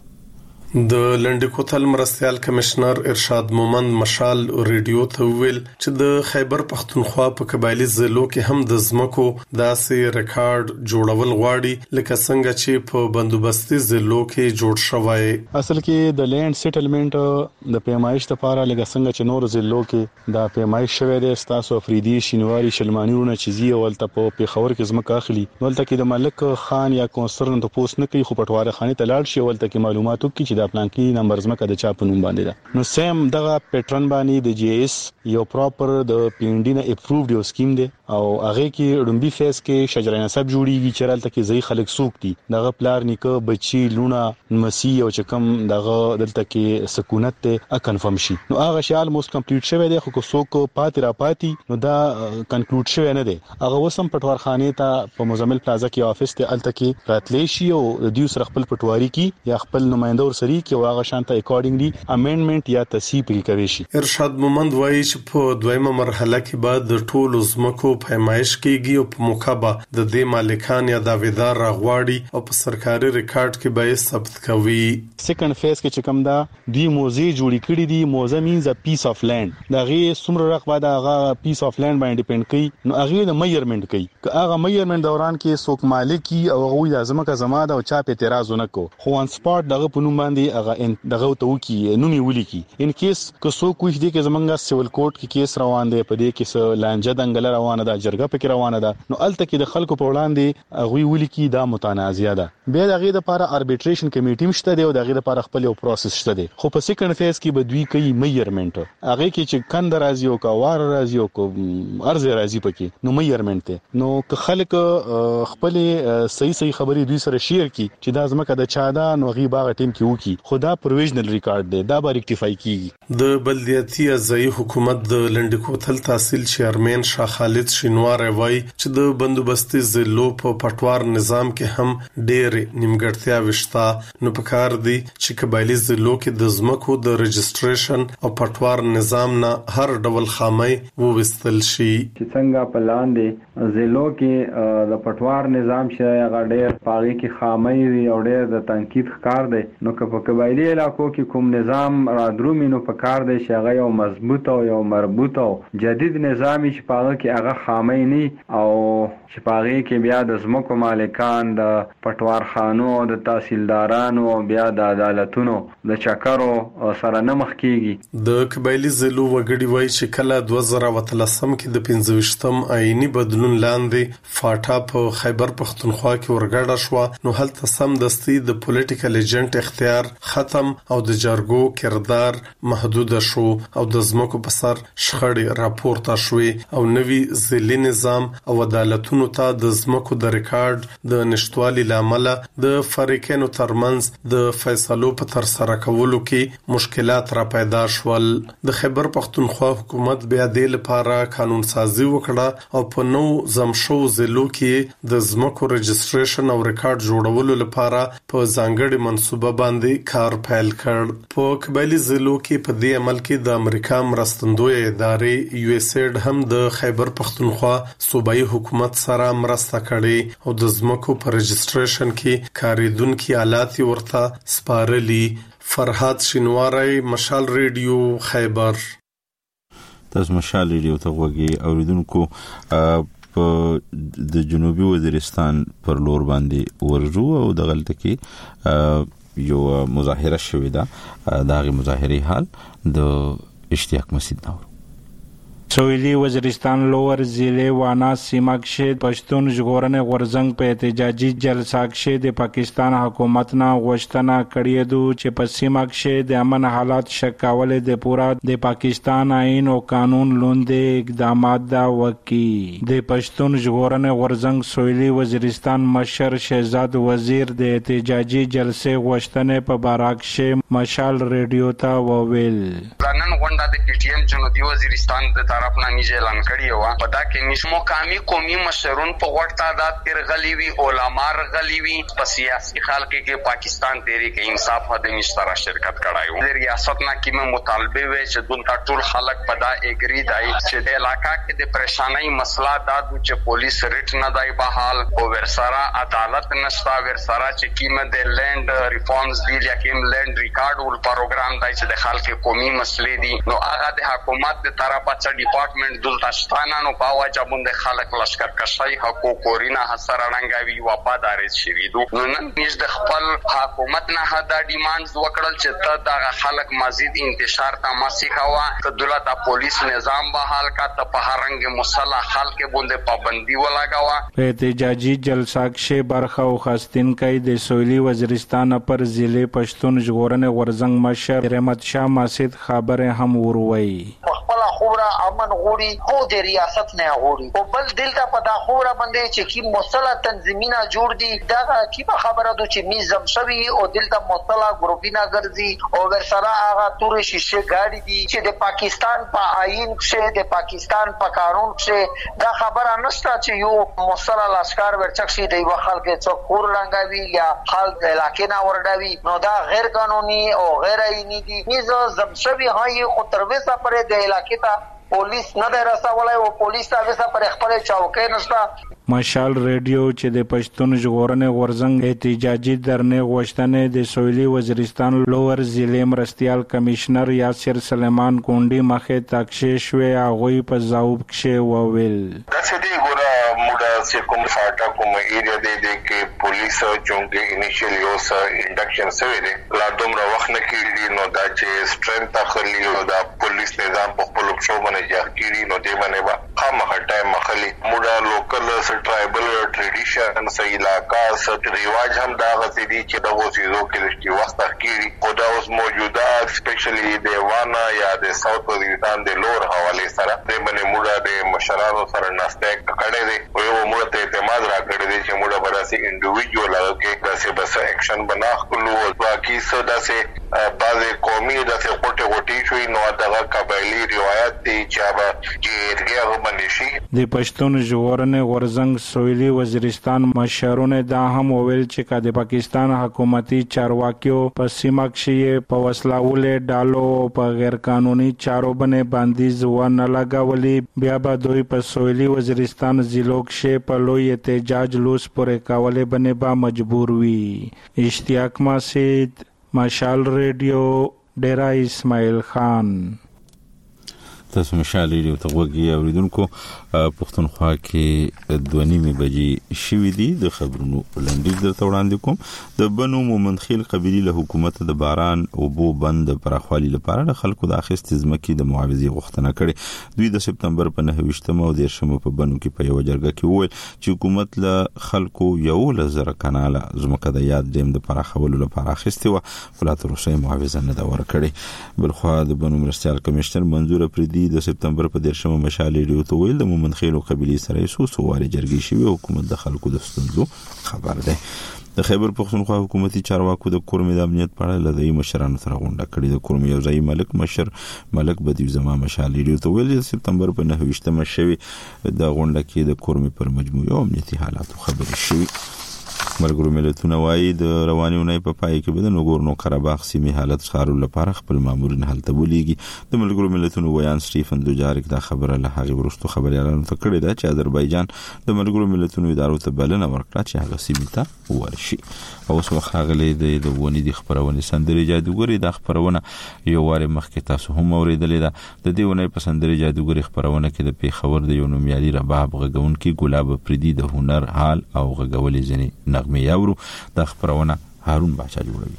د لنډکوتل مرستيال کمشنر ارشاد مومند مشال ریډیو ته ویل چې د خیبر پختونخوا په قبایلی ضلعو کې هم د زمکو داسې ریکارډ جوړول غواړي لکه څنګه چې په بندوبستي ضلعو کې جوړ شوی. اصل کې د لینډ سیټلمنټ د پیمایش لپاره لکه څنګه چې نور ضلعو کې د پیمایش شوی دی تاسو افریدي شینواری شلمانیونه چيزي ولته په پیښور کې زمکه اخلي ولته کې د ملک خان یا کونسرن ته پوس نه کوي خو پټواره خانه ته لاړ شي ولته کې معلوماتو کې چې پلان کې نمبر زمکه د چا په نوم باندې ده. نو سیم دغه پیټرن باندې د جی ایس یو پراپر د پی ان ډی نه اپرووډ یو سکیم دی او هغه کې ډومبي فیس کې شجره نسب جوړیږي چې رالته کې ځای خلک سوق دي دغه پلار نیکه بچي لونه مسی او چکم دغه دلته کې سکونت ته کنفرم شي. نو هغه شال موست کمپلیټ شوی دی خو څوک پاتې را پاتې نو دا کنکلود شوی نه دی. هغه وسم پټوار خانه ته په مزمل پلازا کې افیس ته الته کې راتلې شي او د دیو سره خپل پټواری کې یا خپل نمائنده ور سری کې واغه شانته اکارډینګلی امندمنت یا تصحیح پکې کوي شي. ارشاد مومند وایي چې په دویمه مرحله کې بعد د ټولو زمکو پیمایش کیږي او په موقعه د دې مالکان یا داویدار راغواړي او په سرکاري ریکارډ کې به ثبت کوي. سیکنډ فیز کې چې کوم دا دوی موزه جوړی کړی دي موزه مینز ا پیس اف لند دا غي سمره رقبه دا هغه پیس اف لند باندې ډیپند کوي نو هغه د میجرمنت کوي که هغه میجرمنت دوران کې څوک مالکی او هغه د زمکه زماده او چا په اعتراض نه کو خو ان سپاټ دغه په نوم باندې هغه دغه ته وکی نومي ولیکي ان کیس که څوک کوی دي کې زمونږه سیول کورټ کې کیس روان دی په دې کې س لانجه دنګل روانه ده جرګه پکې روانه ده نو الته کې د خلکو په وړاندې هغه ولیکي دا متنازعه ده بیا دغه لپاره اربیټریشن کمیټی مشته دی او دغه لپاره خپل یو پروسس شته دی خو په سیکنډ فیز کې به دوی کوي میجرمنت هغه کې چې کند راځي او کا وار راځي او کو ارز راځي پکې نو میجرمنت نو که خلک خپل صحیح خبري دوی سره شیر کی چې دا زمکه د چا ده نو غي باغ ټیم کې وکی خدا پروویژنل ریکارډ دی دا به ریکټیفای کیږي. د بلدیاتي ځای حکومت د لنډکوتل تحصیل چیرمن شاه خالد شینوار وای چې د بندوبستي ضلعو په پټوار نظام کې هم ډېر نیمګړتیا وشتا نو پکار دی چې قبایلی ضلعو کې د ځمکو د رجسټریشن او پټوار نظام نه هر ډول خامي ووستل شي. چې څنګه په لاندې ضلعو کې د پټوار نظام چې هغه ډېر پاغي کې خامي وي او ډېر د تنقید ښکار دی نو که په قبایلی علاقو کې کوم نظام را درومي نو په کار دی چې هغه یو مضبوط او یو مربوط او جدید نظامي چې پاغه کې هغه خامي نه او چې پاغي کې بیا د ځمکو مالکان د پټوار خانو او د تحصیلدارانو او بیا د عدالتونو د چکرو سره نه مخ کیږي. د قبایلی ضلعو وګړي وایي چې کله 2013 کې د 15م آئینی بدلون لاندې فاټا په خیبر پختونخوا کې ورګډه شو نو هلته سم دستي د پولیټیکل ایجنټ اختیار ختم او د جرګو کردار محدود شو او د ځمکو په سر شخړې راپورته شوې او نوي ضلعي نظام او عدالتونو ته د ځمکو د ریکارډ د نشټوالي لامل د فریقینو ترمنځ د فیصلو په تر سره کولو کې مشکلات را پیدا شول. د خیبر پختونخوا حکومت بیا د لپاره قانون سازي وکړه او په نو زمشو ضلعو کې د ځمکو رجسټریشن او ریکارډ جوړولو لپاره په ځانګړي منصوبه باندې کار پیل کړ. په قبایلی ضلعو کې په دې عمل کې د امریکا مرستندوی ادارې USAID هم د خیبر پختونخوا صوبایي حکومت سره مرسته کړې او د ځمکو په رجسټریشن کې کاریدونکو آلات ورته سپارلي. فرحات شینواری، مشال ریډیو، خیبر. تاسو مشال ریډیو ته وګورئ اوریدونکو په د جنوبي وزیرستان پر لور باندې ورجو او د غلطه کې یو مظاهره شوې ده دغه مظاهره حال د اشتیاق مسجد نور سویلی وزیرستان لوور ضلع وانا سیمه کې پښتون ژغورنې غورځنګ په احتجاجي جلسه کې د پاکستان حکومت نه غوښتنه کړې ده چې په سیمه کې د امن حالات شکاول د پورا د پاکستان آئین او قانون لاندې اقدامات دا وکي. د پښتون ژغورنې غورځنګ سویلی وزیرستان مشر شهزاد وزیر د احتجاجي جلسه غوښتنې په باره کې مشال ریډیو ته وویل. نن غونډه د PTM جنوبي وزیرستان د طرف نه میجه اعلان کړی و په دا کې نش مقامي قومي مشرون په وخت تعداد کې غلي وی علماء غلي وی په سیاسي خلک کې پاکستان تحریک انصاف د مشترک شرکت کړایو د ریاست نه کې مطالبه وی چې دلته ټول خلک په دا اګری دای چې د علاقې کې د پریشانای مسله دا چې پولیس ریټ نه دای بحال او ورسره عدالت نشتا ورسره چې کیمه د لند ریفارمز دی یا کیم لند ریکارډ ول پروګرام دای چې د خلک قومي مسلې دي نو هغه د حکومت د طرفه چې ډپارټمنټ دلته شتانه نو پاوه چې باندې خلک لشکر کشي حقوق کورینا حسر رنګاوي وفادار شي دو نو نن نش د خپل حکومت نه دا ډیماندز وکړل چې ته دا خلک مزید انتشار ته مسي کوا ته دولت پولیس نظام بحال کا ته په هرنګ مسلح خلک باندې پابندي ولاګوا. په احتجاجي جلسه کې برخه واخیستن کې د سویلی وزیرستان پر ضلع پښتون ژغورنې غورځنګ مشر رحمت شاه مسجد خبره هم وروي. خپل خوره امن غوري او د ریاست نه غوري او بل دلته په دا خوره باندې چې کی مصلا تنظیمینا جوړ دي دا کی په خبره ده چې میزم شوی او دلته مصلا ګروپینا ګرځي او ورسره هغه تورې شیشه گاډي دي چې د پاکستان په آئین کې د پاکستان په قانون کې دا خبره نشته چې یو مصلا لشکر ورچکشي دی وخل کې څوک کور رنګوي یا خلک علاقې نه ورداوي نو دا غیر قانوني او غیر آئینی دي میزم شوی هاي خو ترویسه پرې د علاقې ته پولیس نه درساولای او پولیس تاسو پر خپل چوکۍ نشته. مشال ریډیو چې د پښتون ژغورنې غورځنګ احتجاجي درنې غوښتنې د سویلی وزیرستان لوور ضلع مرستيال کمشنر یاسر سلیمان کونډي مخه تاکشې شوې هغه په ځواب کې وویل. دا څه دی ګوره موږ چې کوم فاټا کوم ایریا دی کې پولیس چونګې انیشل یو انډکشن سوی دی لا دومره وخت نه کېږي نو دا چې سټرنث اخلي او دا پولیس نظام په خپل شو باندې ځکه کیږي نو دې باندې با خامخا ټایم مخلي موږ لوکل ټرایبل ټریډیشن سې علاقہ ست ریواج هم دا غوښتي دي چې دا وسیزو کې لږ وخت کیږي او دا اوس موجوده اسپیشلی د وانا یا د ساوث وزیرستان د لور حواله سره د باندې موږ د مشرانو سره ناسته کړې دي او موږ ته اعتماد راکړی دی چې موږ به داسې انډیویډوال کې داسې بس اکشن بنا خپلو او باقي څه داسې بعضې قومي داسې غوټې شو شوی نو دغه قبایلی روایت دی چې هغه جرګه غوښمن شي. د پښتون ژغورنې غورځنګ سویلي وزیرستان مشرونه دا هم وویل چې د پاکستان حکومتي چارواکیو په سیمه کې په وسلهولې ډالو په غیر قانوني چارو باندې ځوان لګولي بیا به دوی په سویلي وزیرستان ضلعو کې په لوی احتجاج لوس پورې کولې باندې با مجبور وي. اشتیاق ماسید، مشال ریډیو، ډیرا اسماعیل خان. تاسو مشال ریډیو ته وګورئ اوریدونکو. پښتونخوا کې 2:30 بجې شوې دي. د خبرونو لنډیز درته وړاندې کوم. د بنو مومند خیل قبيله له حکومت د باران او بو بند پراخوالي لپاره د خلکو د اخیستې ځمکې د معاوضې غوښتنه کړې. دوی د سپتمبر په 9 او 10 په بنو کې په یو جرګه کې وویل چې حکومت له خلکو 1,000 کناله ځمکه د یاد ډیم د پراخولو لپاره اخیستې و، خو لا تر اوسه معاوضه نه ده ورکړې. بلخوا د بنو مرستیال کمشنر منظور پردي د سپتمبر په 10 مشال ریډیو ته ویل د مومند خیل قبيله سره څو واري جرګې شوی، حکومت د خلکو د ستونزو خبر ده. د خیبر پښتونخوا حکومتي چارواکو د کورمې د امنیت په اړه لدی مشرانو سره غونډه کړې. د کورمې یو ځای ملک بدیو زما مشال ریډیو ته ویل چې سپتمبر په 9 شوی د غونډه کې د کورمې پر مجموعي امنیتي حالاتو خبرې شوی. ملګرو ملتونه وايي د رواني اونۍ په پای کې به د نګورنو قرهباغ سیمې حالت څارلو لپاره خپل مامورین هلته بولیږي. د ملګرو ملتونو ویان سټیفن دوجاریک دا خبره له هغه وروسته خبريالانو ته کړې ده چې آذربایجان د ملګرو ملتونو ادارو ته بلنه ورکړه چې هغه سیمې ته ورشي. اوس وخت غلې د ونی د خبرونه سندري جادوګری د خبرونه یو واره مخکې تاسو هم اوریدلې ده. د دې ونې په سندري جادوګری خبرونه کې د پیښور د یو نومیالي رباب غږون کې ګلاب پردي د هنر حال او غږولې ځنی نغمه یاورو. د خبرونه هارون باچا جوړوي.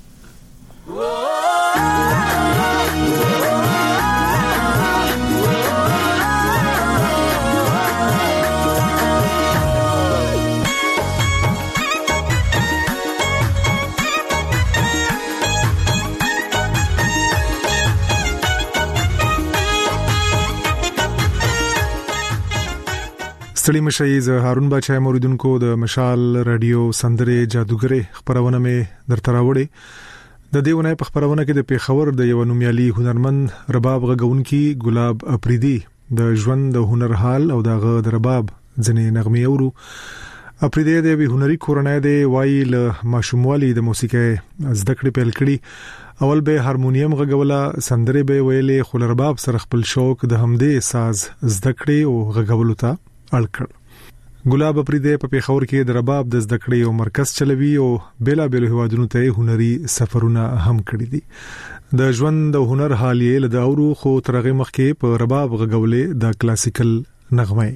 ستړي مشي ز هارون باچا موریدونکو د مشال رادیو سندره جادوګری خبرونه مې درته راوړې. د دې ونې په خبرونه کې د پیښور د یو نومیالي هنرمند رباب غږونکي ګلاب اپریدي د ژوند د هنر حال او د رباب ځنې نغمه اورو. اپریدي د وی هنري کورنۍ د وایل ماشوموالي د موسیقي زده کړې پیل کړي. اول به هارمونیم غږوله، سندره به ویلې، خو رباب سره خپل شوق د همدې ساز زده کړې او غږولو ته الکړ. ګلاب پردې په پیښور کې د رباب د زده کړې او مرکز چلوي او بیلا بیل هوادونو ته هنري سفرونه هم کړی دي. د ژوند د هنر حال یې له اورو خو ترغه مخ کې په رباب غږولې د کلاسیکل نغمه.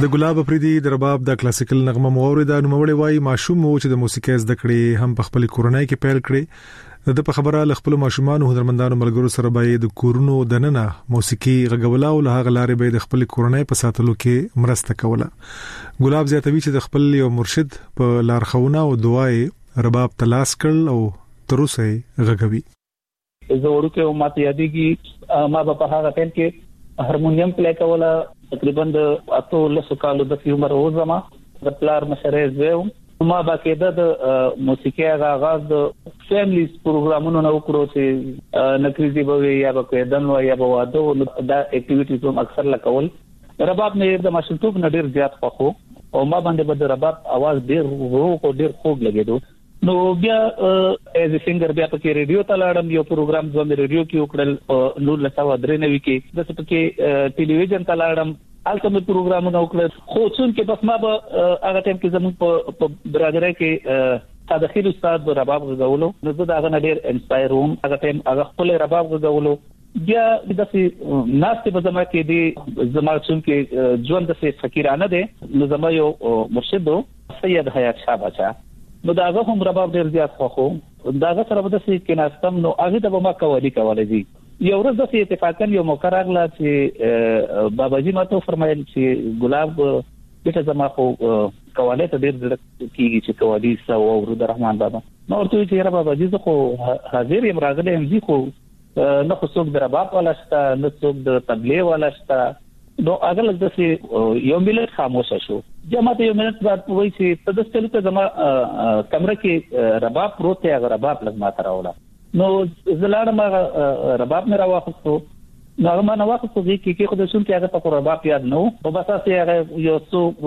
د ګلاب افریدي د رباب د کلاسیکل نغمه موریدا نو مولوي وای ماشوم مو چې د موسیقي زده کړې هم په خپل کورنۍ کې پیل کړي د په خبره ل خپل ماشومان او هنرمندانو ملګرو سره به د کورونو دننه موسیقي غږولا او له هغه لارې به د خپل کورنۍ په ساتلو کې مرسته کوله. ګلاب زیاتوي چې د خپل یو مرشد په لارښوونه او دعای رباب تلاش کړ او تر اوسه غږوي. زه ورکه ماته یادېږي ما په هغه ټیم کې هارمونیم پلی کوله تقریبا د 18 کالو د عمر و زما د پلار مشره زوم ما باقاعده د موسیقي آغاز د فیملی پروګرامونو نو کړو چې نکریزي به یا به دن یا به واده دا اکټیویټیز هم اکثر لکول. رباب نه د ماشومتوب نه ډیر زیات خوښو او ما باندې به د رباب आवाज ډیر خوږ لګیدو. نو بیا ایز ا سنگر بیا په ریډیو ته لاړم یو پروګرام زوم ریډیو کې وکړل نور لساو درنوي کې د سپکه ټلویزیون ته لاړم الکمه پروګرامونه وکړل خو څون کې بس ما به هغه ټیم کې زموږ په برادرۍ کې تدخیر استاد رباب غوولو نو زه دا غن ډیر انسپایر وم هغه ټیم هغه خپل رباب غوولو بیا د څه ناستې په زما کې دی زما څون کې ژوند د فقیرانه دی نو زما یو مرشد سید حیات شاه بچا نو داغه هم رباب ډیر زیات خوخو داغه سره به د سې کې ناستم نو هغه د ما کولې دي یو ورځ د اتفاقا یو موقع راغله چې باباجي ماته فرمایل چې ګلاب دغه زما خو کولې ته ډیر کیږي چې کولې سو او رود رحمان بابا نو ورته چې را باباجي زه خو حاضر یم راغله هم زی خو نه خو څوک د رباب ولا شته نه څوک د تبلیغ ولا شته نو هغه لږ یو ملت خاموش شو جماعت یو ملت بعد وایي چې تدستل ته زما کمره کې رباب پروت دی هغه رباب لږ ما تراوله نو زلاړم رباب مې راوخته نو هغه ما نه واخته کې خو د شون کې هغه په رباب یاد نو په باسه هغه یو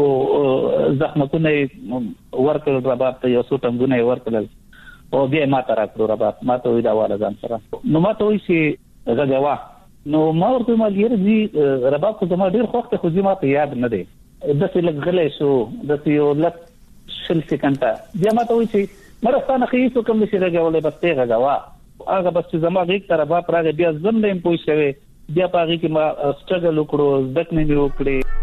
څو زخمتونه ورکل رباب ته یو څو ټنګونه ورکل او بیا ما تراکړو رباب ما ته وی دا والا ځان سره نو ما ته وی چې غږوا نو ما ورته مالیر دي رباب خو زما ډیر خوښ ته خو زما ته یاد نه دی د څه لګلې شو د څه یو لک شل سکندې بیا ما ته وی چې مرستانه خېسو کوم شي راغولې بس ته غوا هغه بس زما غیږ ته رباب راغی بیا زم نه پوي شوی بیا پاره کې ما سټرګل وکړو ځکه نه وکړې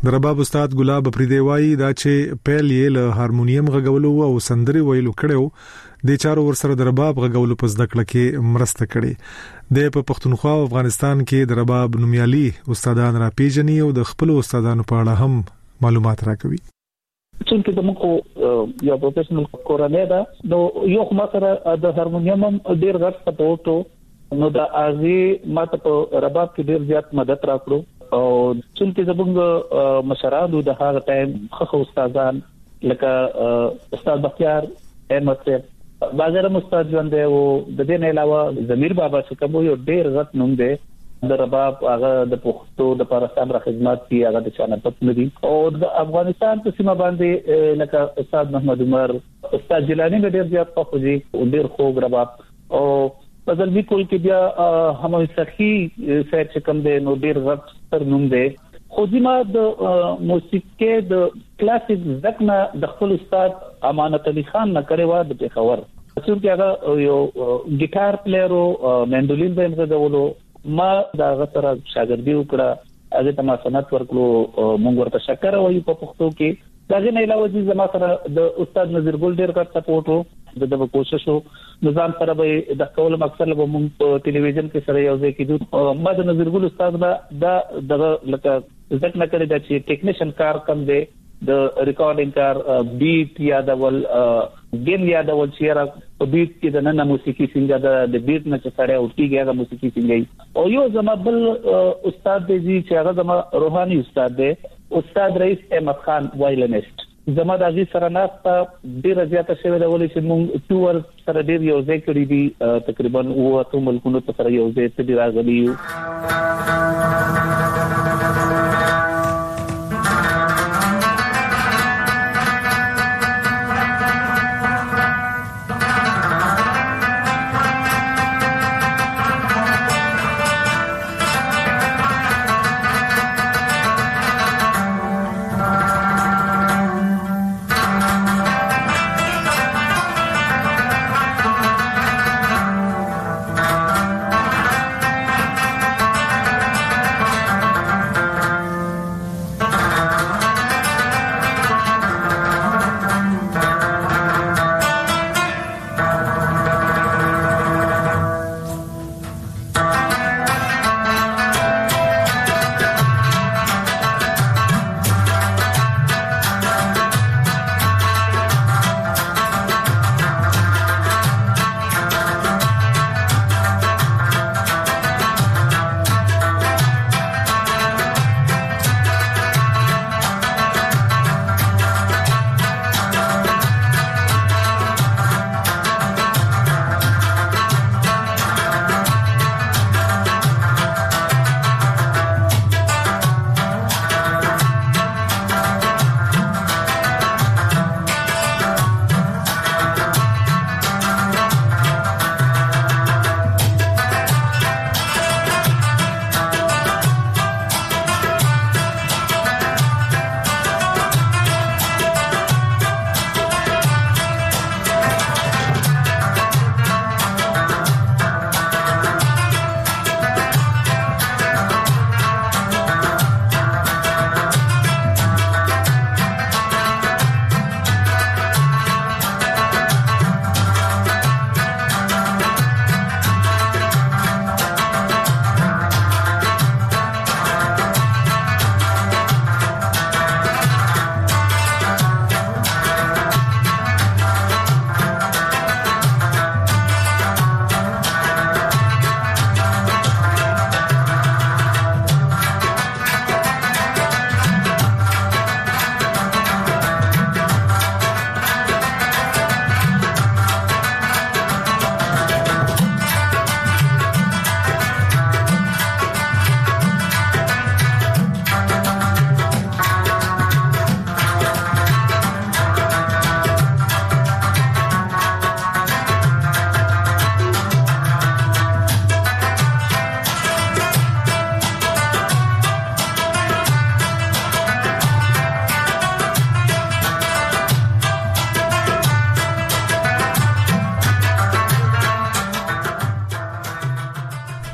د رباب استاد ګلاب افریدی وایي دا چې پیل یې له هارمونیم غږولو او سندري ویلو کړو د چارو ورسره د رباب غږولو په زده کړه کې مرسته کړې د په پښتونخوا او افغانستان کې د رباب نومیالي استادان را پیژني او د خپل استادانو په اړه هم معلومات راکوي. چې د موږ یو پروفیشنل کورنۍ دا نو یو خو سره د هارمونیم ډیر غټ سپورټ نو دا ازي ماته په رباب کې ډیر زیات مدد راکړو او چې زموږ مشرانو د هغه ټایم خو استادان لکه استاد بختیار احمد صاحب بازار استاد ژوند دی او د دې نه علاوه ضمیر بابا چې کوم یو ډیر غټ نوم دی د رباب هغه د پښتو د پاکستان را خدمات کی هغه د چانه پت ندي او د افغانستان په سیمه باندې لکه استاد محمد عمر استاد جیلانی ډیر زیات خوږي او ډیر خوږ رباب او بدل به کول کې بیا هم سخی سیر چې کوم دی نو ډیر غټ تر نوم دی خو ځما د موسیقي د کلاسیک ځکه د خپل استاد امانت علي خان نه کړی و د پیښور چې هغه یو ګیټار پلیئر او مندولین به غوړو ما دا غتره شاګردي وکړه هغه ته ما سنت ورکړو مونږ ورته شکر وایو په پښتو کې دا غي نه علاوه چې زما سره د استاد نذیر ګل ډیر کار سپورټ د کوشش نظام سره به د کول مقصد له مونږ په ټلویزیون کې سره یو ځای کېدو ما د نذیر ګل استاد دا دغه لکه ځکه نه کړی دا چې ټیکنیشن کار کم دی د ریکارډینګ کار بیټ یا د گیم یا د ولچیرا په بیټ کې د نن موسیقي څنګه د بیټ نه چې سره اوټیږي د موسیقي څنګه او یو زما بل استاد دی چې هغه زما روحاني استاد دی استاد رئیس احمد خان وایلنست زما د غي سره ناسته ډیره زیاته شوی د ولې چې موږ ټور سره ډیر یو ځای کړی دي تقریبا اوه ملکونو ته سره یو ځای ته راغلی یو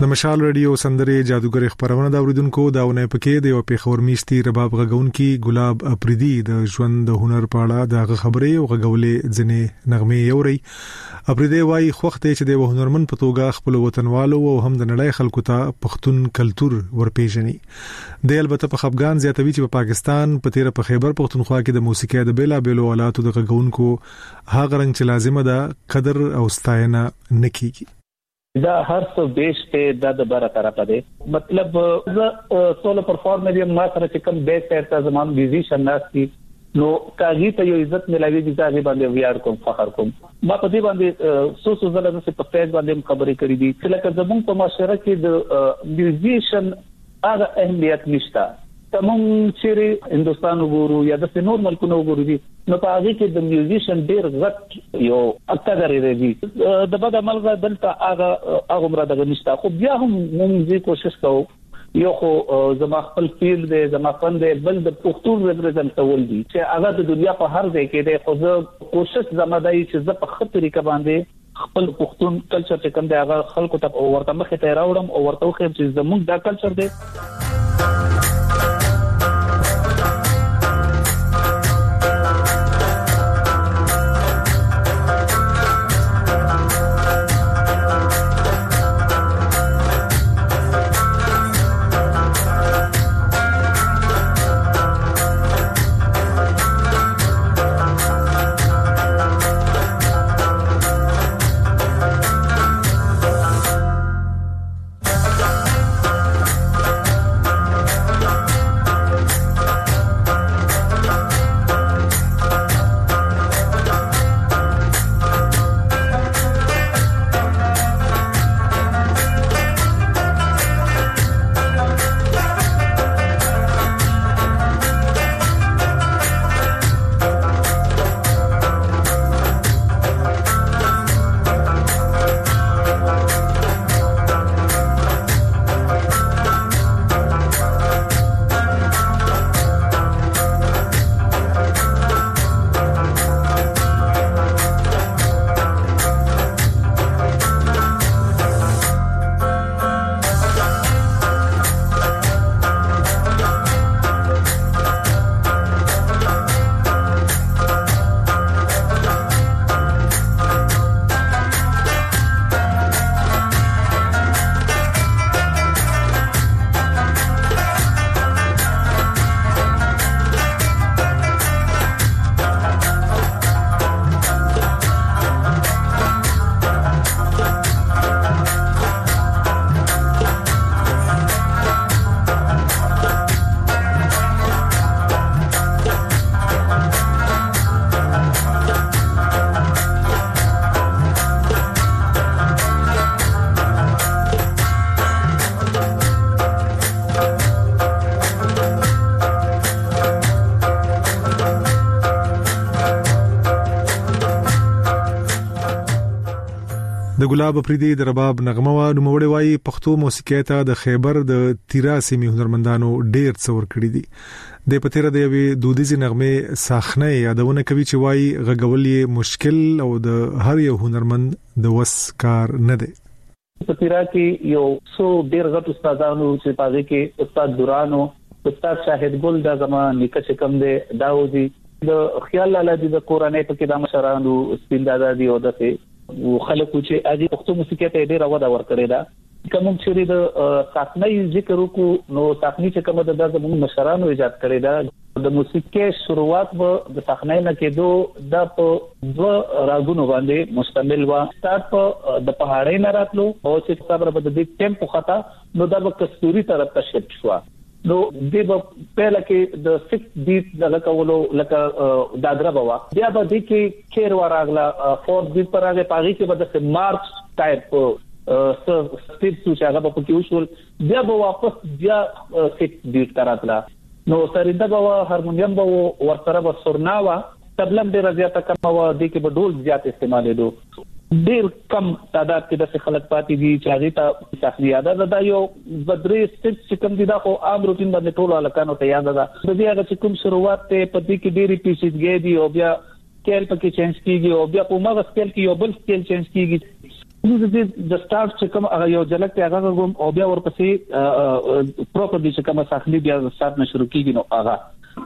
د مشال رادیو سندره جادوګر خبرونه دا اوریدونکو داونه پکې د یو پیښور میشتي رباب غږونکي ګلاب اپریدي د ژوند د هنر په اړه د خبرې او غږولې ځنې نغمه یوري اپریدي وايي خوخته چې د هنرمن په توګه خپل وطنوالو او هم د نړۍ خلکو ته پښتون کلچر ورپېژني د البته په افغان زیاتوي چې په پاکستان په تیر په خیبر پختونخوا کې د موسیقي د بیلا بیلو آلاتو د غږونکو هغه رنګ چې لازمه ده قدر او ستاینه نکېږي دا هر څه بیس ته د بره طرف دی مطلب سولو پرفارمر یم ما سره چې کوم بیس ته زمام میوزیشن ناشتي نو کاږي ته یو عزت ملایوي چې هغه باندې ویار کوم فخر کوم ما په دې باندې سو زله د په پیج باندې خبرې کړې دي چې لکه زموږ په معاشره کې د میوزیشن هغه اهمیت نشته تمام چې هندستان وګورو یا د نور ملکونو وګورو دي نو په هغه کې د میوزیشن ډېر غټ یو اکثر دی د بد عمل دلته هغه مراد نشته خو بیا هم موږ کوشش کوو یو خو زما خپل فیلډ دی زما فن دی بل د پښتون ریپرزنټ کول دي چې هغه د دنیا په هر ځای کې دی خو زه کوشش زما دی چې زه په خپل طریقه باندې خپل پښتون کلچر چې کوم دی هغه خلکو ته ورته مخې ته راوړم او ورته خو چې زموږ دا کلچر دی د ګلاب اپریدي د رباب نغمه وا نوموړی وايي پښتو موسیقي ته د خیبر د تیرا سیمې هنرمندانو ډېر څور کړی دي د پتیره د یوې دودیزې نغمه ساخنه یادونه کوي چې وايي غږول مشکل او د هر یو هنرمند د وس کار نه دی پتیرا کې یو څو ډېر غټ استادانو چې پاره کې استاد دورانو استاد شاهد ګل د زمان نکڅ کم دی داودي د خیال لاله د قرآنی په کې د مشرانو سپین دادا دی او دغه خلکو چې اږي پښتو موسیقي ته ډېر ودا ورکړی دا کوم چې د ساکنۍ ذکر وکړو نو ساکنۍ چې کومه د زموږ مشرانو ایجاد کړی دا د موسیقي شروعات به د ساکنۍ نه کېدو د په دو راګونو باندې مشتمل و سٹارټ په د پهاړۍ نه راتلو او چې صبر به د دې ټیمپو خطا نو د کستوري طرف ته شفت شو نو د پهلا کې د 6 بیت د لکولو لکه دادرا بوا بیا به د کې خیر وراغلا 4 بیت پر هغه پاغي کې به د مارچ ټایپ سټیپ چې هغه په کې وشول بیا به واپس بیا 6 بیت تراتلا نو سرینده بوا هارمونیم به ورسره به سورناوا تبلم ډیر زیاته کم و د کې به ډول زیات استعمالېدو ډیر کم تعداد کې د خلک پاتې دي چې هغه ته تخلیه یاد ده یو بدري سټیپ چې کوم دي دا خو عام روټین باندې ټول الکانو ته یاد ده د دې هغه چې کوم شروعات ته پدې کې ډېری پیچیدګي دي او بیا سکیل پکې چینج کیږي او بیا په مغه سکیل کې یو بل سکیل چینج کیږي د سٹارټ چې کوم هغه یو جلک ته هغه کوم او بیا ورپسې پروپرلی چې کوم ساخلی بیا سٹارټ نه شروع کیږي نو هغه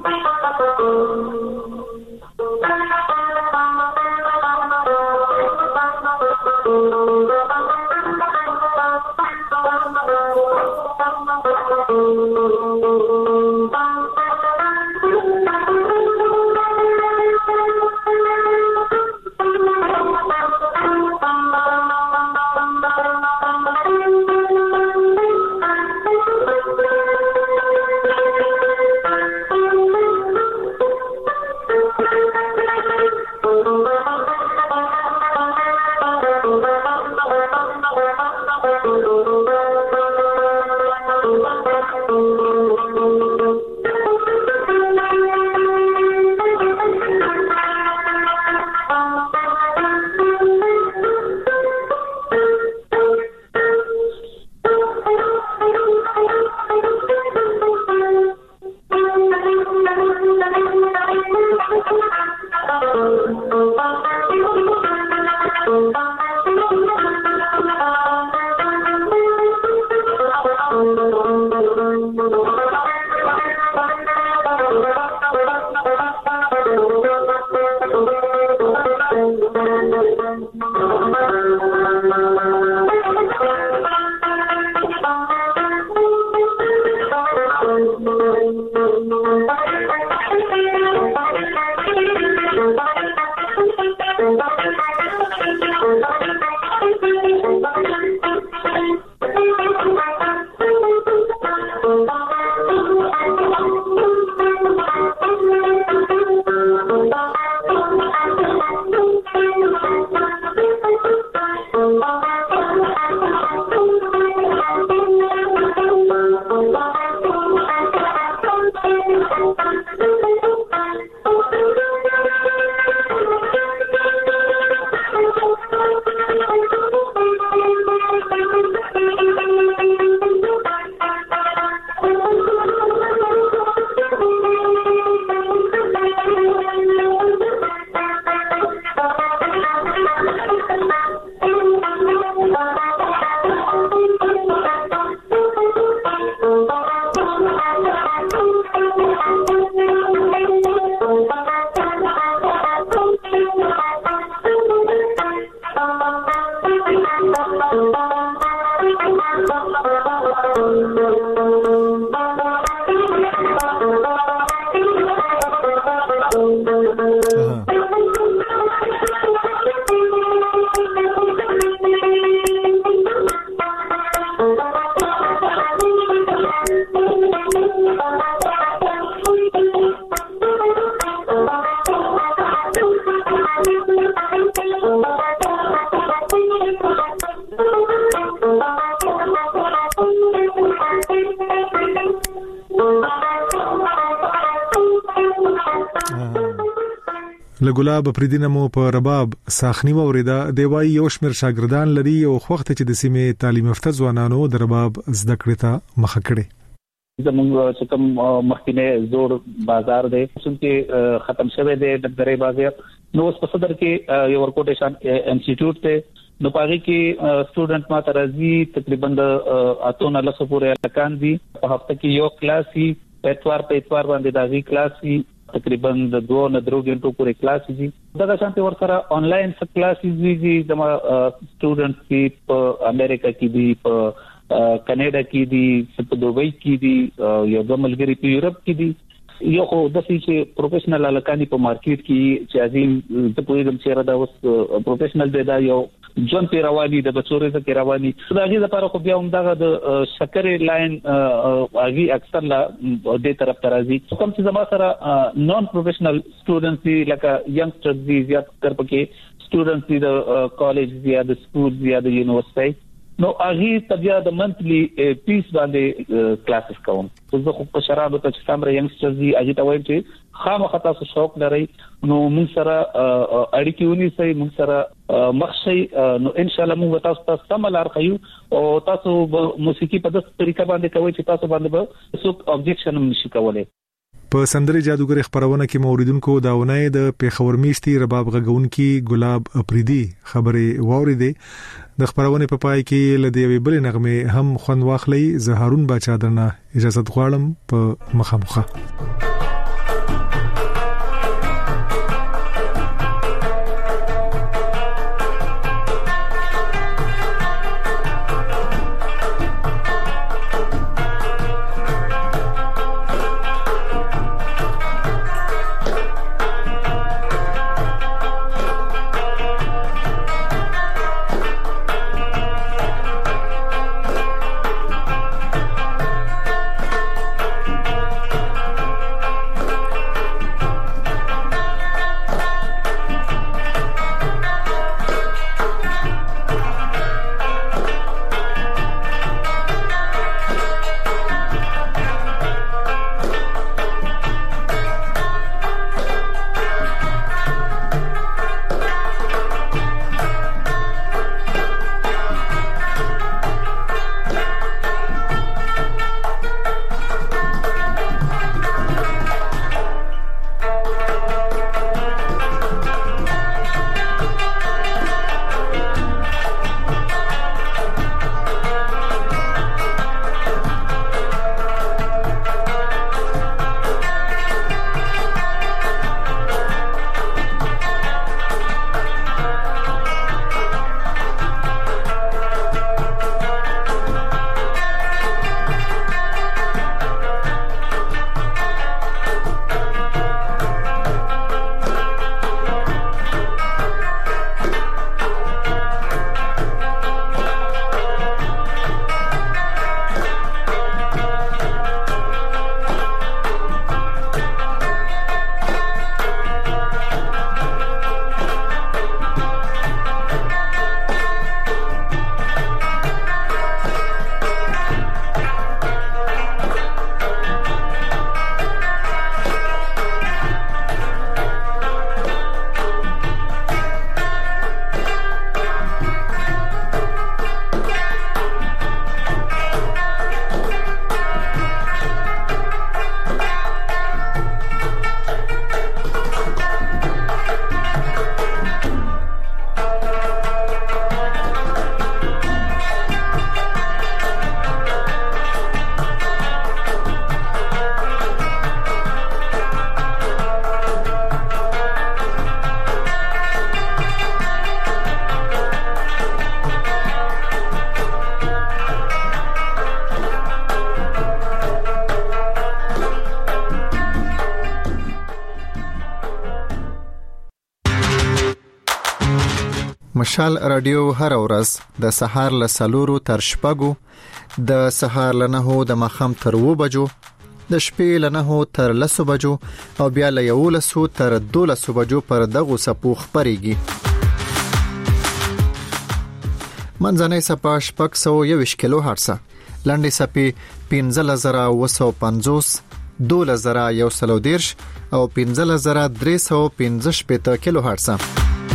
لګلاب پریدینه مو په رباب ساخنی وریدا دیوای یو شمیر شاګردان لري او وخت چې د سیمې تعلیم یافته ځوانانو د رباب زده کړې ته مخه کړي زموږ چې کوم مخکینه زور بازار دی چې ختم شوه دی د درې بازار نو په صدر کې یو ورکوټیشن انسټیټیوټ ته نو پاره کې سټوډنټ ما ترازی تقریبا اتونه لسه پورې لکان دي په هفته کې یو کلاس هي په اتوار باندې داغي کلاس هي تقریبا د 2 نه 3 غنټو پورې کلاس دي دا شانتي ورسره آنلاین څه کلاسز دي د سټوډنټس کې په امریکا کې دي په کینیډا کې دي په دوبۍ کې دي یو د ملګری په یورپ کې دي یو خو د چې پروفیشنل الکانی په مارکیټ کې چې عظیم د پوهیږم چې را دا اوس پروفیشنل دی دا یو جون پیروانی د بچورې څخه رواني دغه لپاره خو بیا هم دغه د شکرې لاین اغي اکثر لا د طرف ترازی کوم چې زما سره نون پروفیشنل سټوډنټس لکه ینګسترز دي زیات تر پکې سټوډنټس دي د کالج دي د سکول دي د یونیورسيټي نو اغي تبیا د منثلی پیس باندې کلاسز کوم زه خو په شرابو ته چې سمره ینګسترز دي اجي ته وایم چې خامخا تاسو شوق لرئ نو موږ سره اړیکې ونیسئ موږ سره مخشي نو ان شاء الله موږ تاسو ته سملار خيو او تاسو موسیقي په داسې طریقه باندې کوي چې تاسو باندې به څوک ابجیکشن نشي کولای په سندرې جادوګر خبرونه کې موریدونکو داونه د پیښور میشتي رباب غږونکي ګلاب اپریدي خبره واوریدې د خبرونه په پای کې لدی وی بل نغمه هم خوند واخلي زه هارون باچا درنه اجازه غواړم په مخامخه مشال رادیو هر ورځ د سهار له 4 تر 6 د سهار له 9 د مخام تر 2 بجو د شپې له 9 تر 10 بجو او بیا له 11 تر 12 بجو پر دغه سپو خبريږي منځنۍ سپا شپږ 120 کیلو هرتز لاندې سپي 15950 12110 او 15315 کیلو هرتز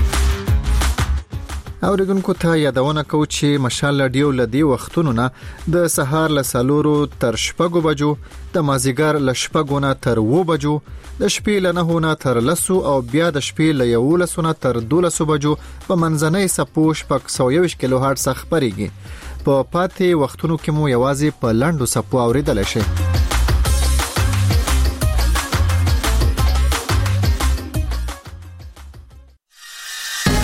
اوریدونکو ته یادونه کوم چې مشال رادیو لدی وختونو نه د سهار له 4 تر 6 بجو د مازیګر له 6 نه تر 2 بجو د شپې له 9 نه تر 10 او بیا د شپې له 11 نه تر 12 بجو په منځنۍ سپوش پک 120 کیلو هرتز خبريږي په پاتې وختونو کې مو یوازې په لاندو سپو اوریدل شي